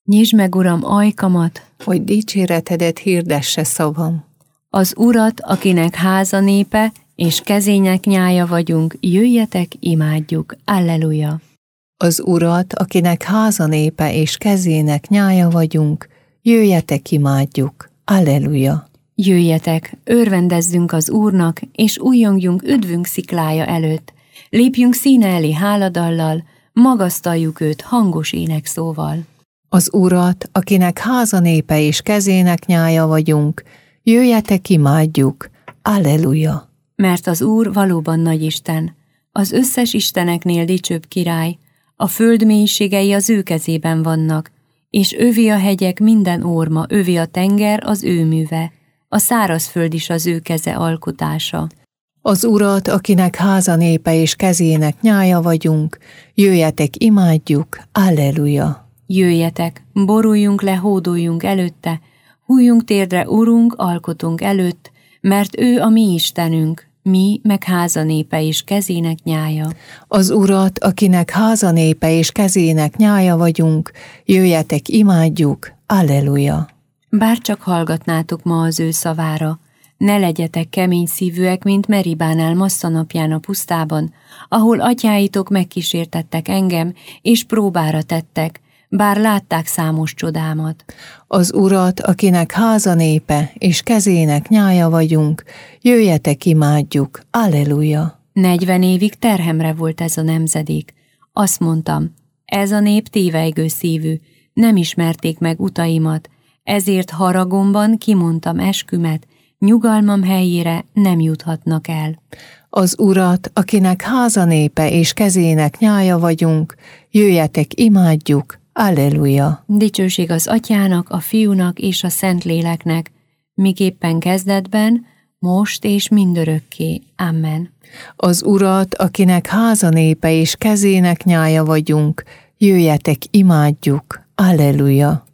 Nyisd meg, Uram, ajkamat, hogy dicséretedet hirdesse szavam. az Urat, akinek háza népe, és kezének nyája vagyunk, jöjjetek, imádjuk. Alleluja! Az Urat, akinek háza népe és kezének nyája vagyunk, jöjjetek, imádjuk. Alleluja! Jöjjetek, örvendezzünk az Úrnak, és újjongjunk üdvünk sziklája előtt. Lépjünk színe elé háladallal, magasztaljuk őt hangos énekszóval. Az Urat, akinek háza népe és kezének nyája vagyunk, jöjjetek, imádjuk. Alleluja! Mert az Úr valóban nagy Isten, az összes isteneknél dicsőbb király, a föld mélységei az ő kezében vannak, és övi a hegyek minden orma, övi a tenger az ő műve, a szárazföld is az ő keze alkotása. Az Urat, akinek háza népe és kezének nyája vagyunk, jöjjetek, imádjuk. Alleluja! Jöjjetek, boruljunk le, hódoljunk előtte, hújjunk térdre, Urunk, alkotunk előtt, mert ő a mi Istenünk, mi meg háza népe és kezének nyája. Az Urat, akinek háza népe és kezének nyája vagyunk, jöjjetek, imádjuk. Alleluja! Bár csak hallgatnátok ma az ő szavára, ne legyetek kemény szívűek, mint Meribánál Massza napján a pusztában, ahol atyáitok megkísértettek engem, és próbára tettek, bár látták számos csodámat. Az Urat, akinek háza népe és kezének nyája vagyunk, jöjjetek, imádjuk. Alleluja! 40 évig terhemre volt ez a nemzedék. Azt mondtam, ez a nép tévejgő szívű, nem ismerték meg utaimat, ezért haragomban kimondtam eskümet, nyugalmam helyére nem juthatnak el. Az Urat, akinek háza népe és kezének nyája vagyunk, jöjjetek, imádjuk. Alleluja! Dicsőség az Atyának, a Fiúnak és a Szentléleknek, miképpen kezdetben, most és mindörökké. Amen. Az Urat, akinek háza népe és kezének nyája vagyunk, jöjjetek, imádjuk. Alleluja!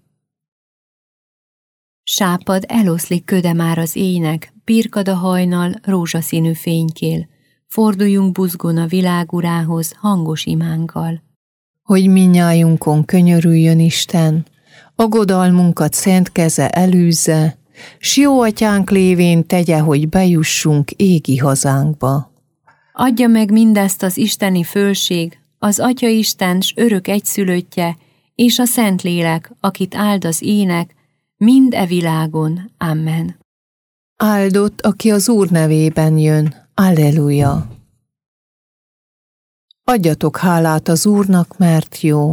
Sápad eloszlik köde már az éjnek, pirkad a hajnal, rózsaszínű fénykél. Forduljunk buzgón a világ urához hangos imánkkal. Hogy minnyájunkon könyörüljön Isten, aggodalmunkat szent keze elűzze, s jó atyánk lévén tegye, hogy bejussunk égi hazánkba. Adja meg mindezt az isteni fölség, az Atya Isten s örök egyszülöttje, és a Szentlélek, akit áld az ének, mind e világon. Amen. Áldott, aki az Úr nevében jön. Alleluja! Adjatok hálát az Úrnak, mert jó,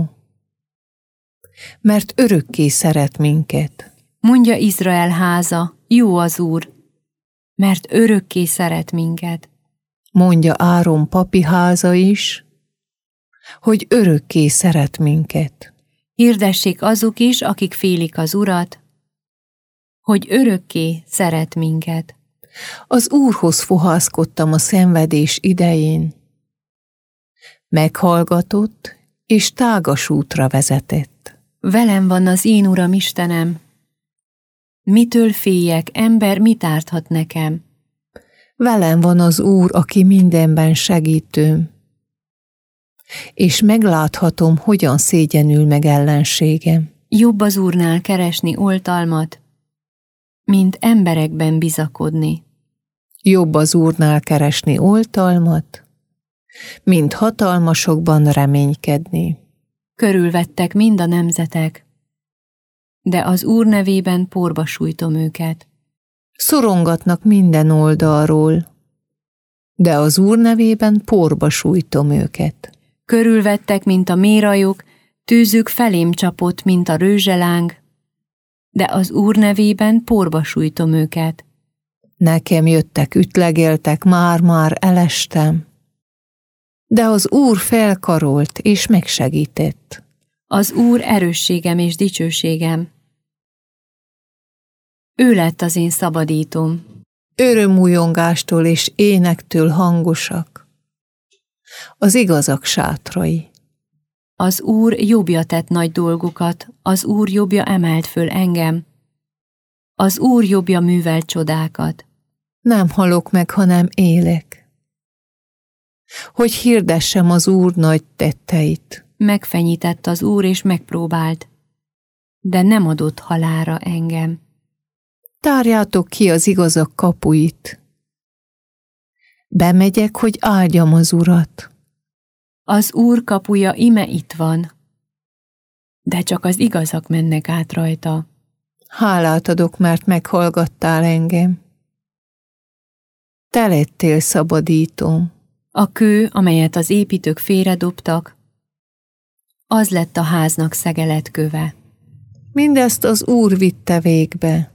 mert örökké szeret minket. Mondja Izrael háza, jó az Úr, mert örökké szeret minket. Mondja Áron papi háza is, hogy örökké szeret minket. Hirdessék azok is, akik félik az Urat, hogy örökké szeret minket. Az Úrhoz fohászkodtam a szenvedés idején. Meghallgatott, és tágas útra vezetett. Velem van az én Uram Istenem. Mitől féljek, ember mit árthat nekem? Velem van az Úr, aki mindenben segítőm, és megláthatom, hogyan szégyenül meg ellenségem. Jobb az Úrnál keresni oltalmat, mint emberekben bizakodni. Jobb az Úrnál keresni oltalmat, mint hatalmasokban reménykedni. Körülvettek mind a nemzetek, de az Úr nevében porba sújtom őket. Szorongatnak minden oldalról, de az Úr nevében porba sújtom őket. Körülvettek, mint a mérajok, tűzük felém csapott, mint a rőzseláng, de az Úr nevében porba sújtom őket. Nekem jöttek, ütlegeltek, már elestem, de az Úr felkarolt és megsegített. Az Úr erősségem és dicsőségem. Ő lett az én szabadítóm. Örömújongástól és énektől hangosak az igazak sátrai. Az Úr jobbja tett nagy dolgokat, az Úr jobbja emelt föl engem. Az Úr jobbja művelt csodákat. Nem halok meg, hanem élek, hogy hirdessem az Úr nagy tetteit. Megfenyített az Úr és megpróbált. de nem adott halálra engem. Tárjátok ki az igazak kapuit. Bemegyek, hogy áldjam az Urat. Az Úr kapuja ime itt van, de csak az igazak mennek át rajta. Hálát adok, mert meghallgattál engem. Te lettél szabadítóm. A kő, amelyet az építők félredobtak, az lett a háznak szegeletköve. Mindezt az Úr vitte végbe.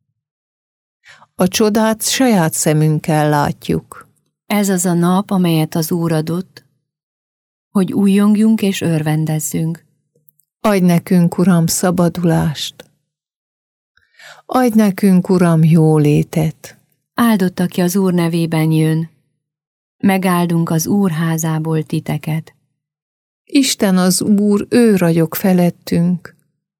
A csodát saját szemünkkel látjuk. Ez az a nap, amelyet az Úr adott, hogy újjongjunk és örvendezzünk. Adj nekünk, Uram, szabadulást. Adj nekünk, Uram, jólétet. Áldott, aki az Úr nevében jön. Megáldunk az Úr házából titeket. Isten az Úr, ő ragyog felettünk.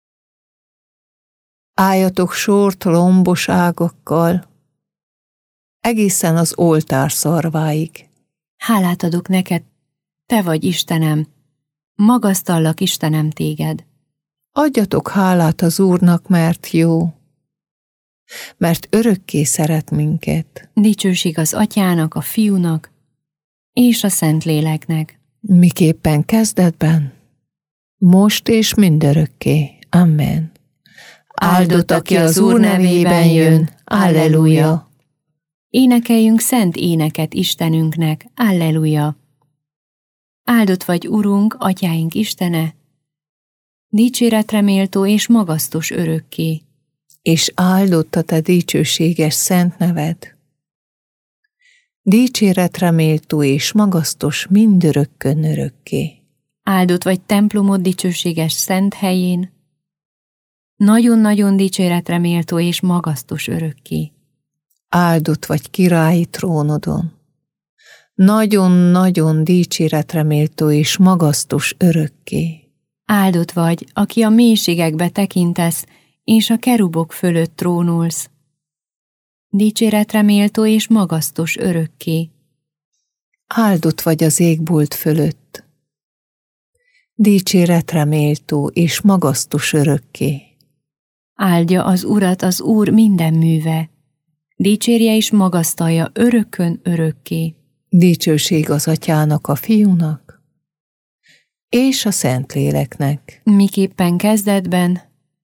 Álljatok sort lombos ágakkal, egészen az oltár szarváig. Hálát adok neked, te vagy Istenem, magasztallak Istenem téged. Adjatok hálát az Úrnak, mert jó, mert örökké szeret minket. Dicsőség az Atyának, a Fiúnak és a Szentléleknek. Miképpen kezdetben, most és mindörökké. Amen. Áldott, aki az Úr nevében jön. Alleluja. Énekeljünk szent éneket Istenünknek. Alleluja. Áldott vagy, Urunk, Atyáink Istene, dicséretre méltó és magasztos örökké. És áldott a te dicsőséges szent neved. Dicséretre méltó és magasztos mindörökkön örökké. Áldott vagy templomod dicsőséges szent helyén, nagyon-nagyon dicséretre méltó és magasztos örökké. Áldott vagy királyi trónodon, nagyon-nagyon dicséretre méltó és magasztos örökké. Áldott vagy, aki a mélységekbe tekintesz, és a kerubok fölött trónulsz. Dicséretre méltó és magasztos örökké. Áldott vagy az égbolt fölött, dicséretre méltó és magasztos örökké. Áldja az Urat az Úr minden műve, dicsérje és magasztalja örökön örökké. Dicsőség az Atyának, a Fiúnak és a Szentléleknek. Miképpen kezdetben,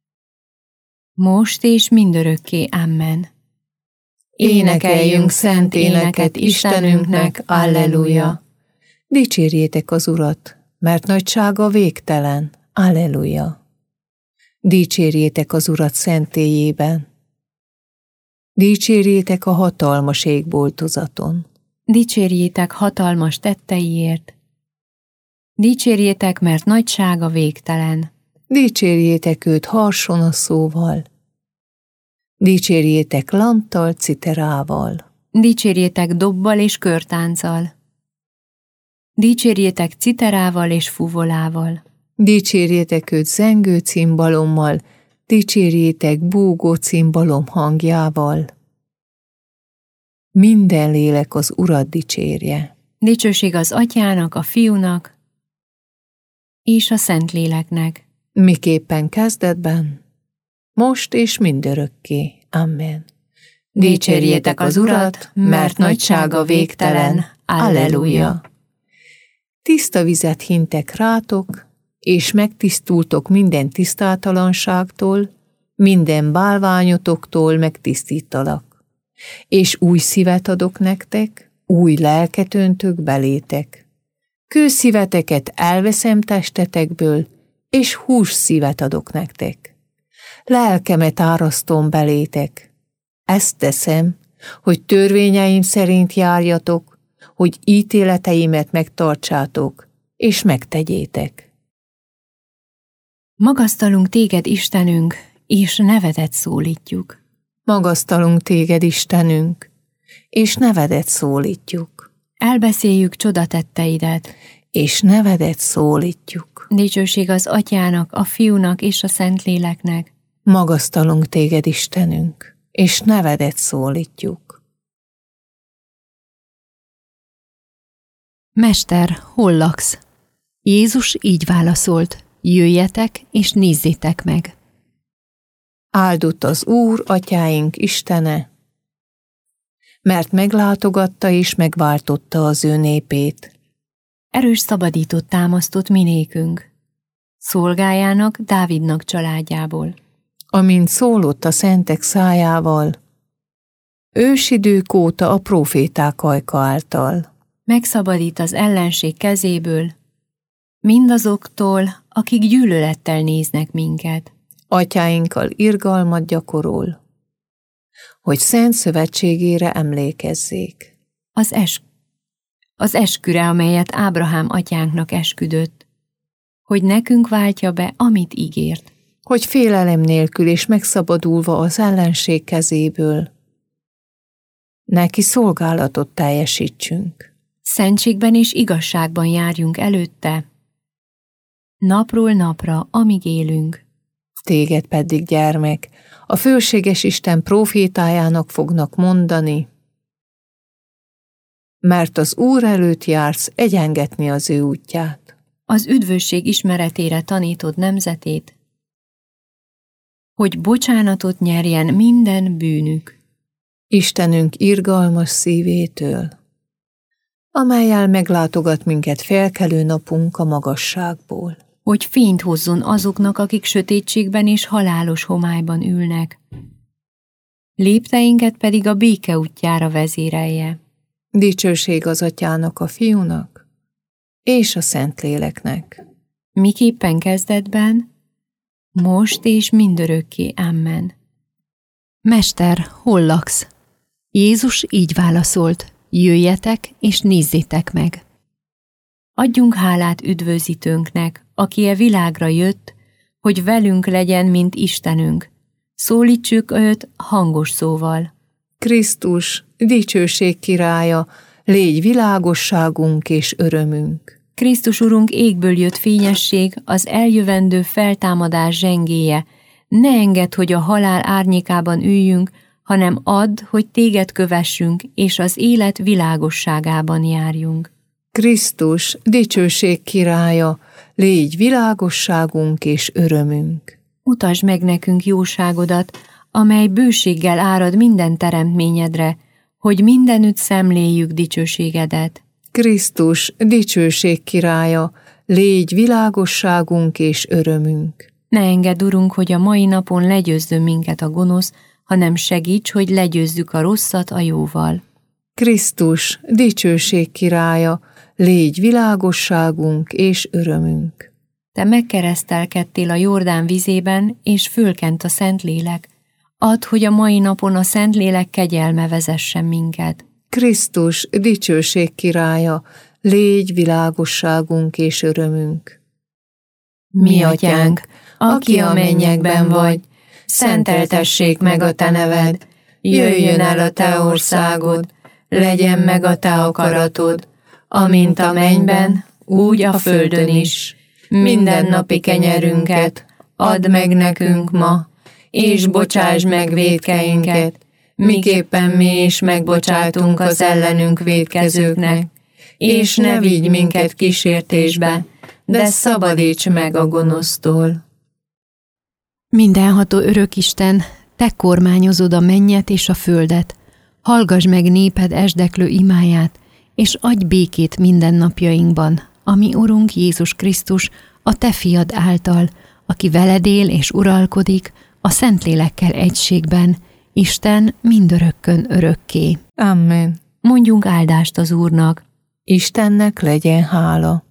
most és mindörökké. Amen. Énekeljünk szent éneket Istenünknek, alleluja! Dicsérjétek az Urat, mert nagysága végtelen, alleluja! Dicsérjétek az Urat szentélyében, dicsérjétek a hatalmas égboltozaton. Dicsérjétek hatalmas tetteiért, dicsérjétek, mert nagysága végtelen. Dicsérjétek őt harsonaszóval, dicsérjétek lanttal, citerával. Dicsérjétek dobbal és körtánccal, dicsérjétek citerával és fuvolával. Dicsérjétek őt zengő cimbalommal, dicsérjétek búgó cimbalom hangjával. Minden lélek az Urat dicsérje. Dicsőség az Atyának, a Fiúnak és a Szentléleknek. Miképpen kezdetben, most és mindörökké. Amen. Dicsérjétek az Urat, mert nagysága végtelen. Alleluja. Tiszta vizet hintek rátok, és megtisztultok minden tisztátalanságtól, minden bálványotoktól megtisztítalak. És új szívet adok nektek, új lelket öntök belétek. Kőszíveteket elveszem testetekből, és hús szívet adok nektek. Lelkemet árasztom belétek. Ezt teszem, hogy törvényeim szerint járjatok, hogy ítéleteimet megtartsátok, és megtegyétek. Magasztalunk téged, Istenünk, és nevedet szólítjuk. Magasztalunk téged, Istenünk, és nevedet szólítjuk. Elbeszéljük csodatetteidet, és nevedet szólítjuk. Dicsőség az Atyának, a Fiúnak és a Szentléleknek. Magasztalunk téged, Istenünk, és nevedet szólítjuk. Mester, hol laksz? Jézus így válaszolt: jöjjetek és nézzétek meg. Áldott az Úr, atyáink Istene, mert meglátogatta és megváltotta az ő népét. Erős szabadítót támasztott minékünk, szolgájának, Dávidnak családjából. Amint szólott a szentek szájával, ősidők óta a próféták ajka által. Megszabadít az ellenség kezéből, mindazoktól, akik gyűlölettel néznek minket. Atyáinkkal irgalmat gyakorol, hogy szent szövetségére emlékezzék. Az esküre, amelyet Ábrahám atyánknak esküdött, hogy nekünk váltja be, amit ígért. Hogy félelem nélkül és megszabadulva az ellenség kezéből, neki szolgálatot teljesítsünk. Szentségben és igazságban járjunk előtte, napról napra, amíg élünk. Téged pedig, gyermek, a fölséges Isten prófétájának fognak mondani, mert az Úr előtt jársz egyengetni az ő útját. Az üdvösség ismeretére tanítod nemzetét, hogy bocsánatot nyerjen minden bűnük. Istenünk irgalmas szívétől, amellyel meglátogat minket felkelő napunk a magasságból. Hogy fényt hozzon azoknak, akik sötétségben és halálos homályban ülnek. Lépteinket pedig a béke útjára vezérelje. Dicsőség az Atyának, a Fiúnak és a Szentléleknek. Miképpen kezdetben, most és mindörökké. Amen. Mester, hol laksz? Jézus így válaszolt, jöjjetek és nézzétek meg. Adjunk hálát üdvözítőnknek, aki e világra jött, hogy velünk legyen, mint Istenünk. Szólítsuk őt hangos szóval. Krisztus, dicsőség királya, légy világosságunk és örömünk. Krisztus Urunk égből jött fényesség, az eljövendő feltámadás zsengéje. Ne engedd, hogy a halál árnyékában üljünk, hanem add, hogy téged kövessünk, és az élet világosságában járjunk. Krisztus, dicsőség királya, légy világosságunk és örömünk. Mutasd meg nekünk jóságodat, amely bőséggel árad minden teremtményedre, hogy mindenütt szemléljük dicsőségedet. Krisztus, dicsőség királya, légy világosságunk és örömünk. Ne engedd, Urunk, hogy a mai napon legyőzzön minket a gonosz, hanem segíts, hogy legyőzzük a rosszat a jóval. Krisztus, dicsőség királya, légy világosságunk és örömünk. Te megkeresztelkedtél a Jordán vizében, és fölkent a Szentlélek. Add, hogy a mai napon a Szentlélek kegyelme vezessen minket. Krisztus, dicsőség királya, légy világosságunk és örömünk. Mi atyánk, aki a mennyekben vagy, szenteltessék meg a te neved, jöjjön el a te országod, legyen meg a te akaratod, amint a mennyben, úgy a földön is. Mindennapi kenyerünket add meg nekünk ma, és bocsásd meg vétkeinket, miképpen mi is megbocsátunk az ellenünk vétkezőknek, és ne vigy minket kísértésbe, de szabadíts meg a gonosztól. Mindenható Örökisten, te kormányozod a mennyet és a földet, hallgass meg néped esdeklő imáját, és adj békét minden napjainkban, ami Urunk Jézus Krisztus, a te fiad által, aki veled él és uralkodik, a Szentlélekkel egységben, Isten mindörökkön örökké. Amen. Mondjunk áldást az Úrnak. Istennek legyen hála.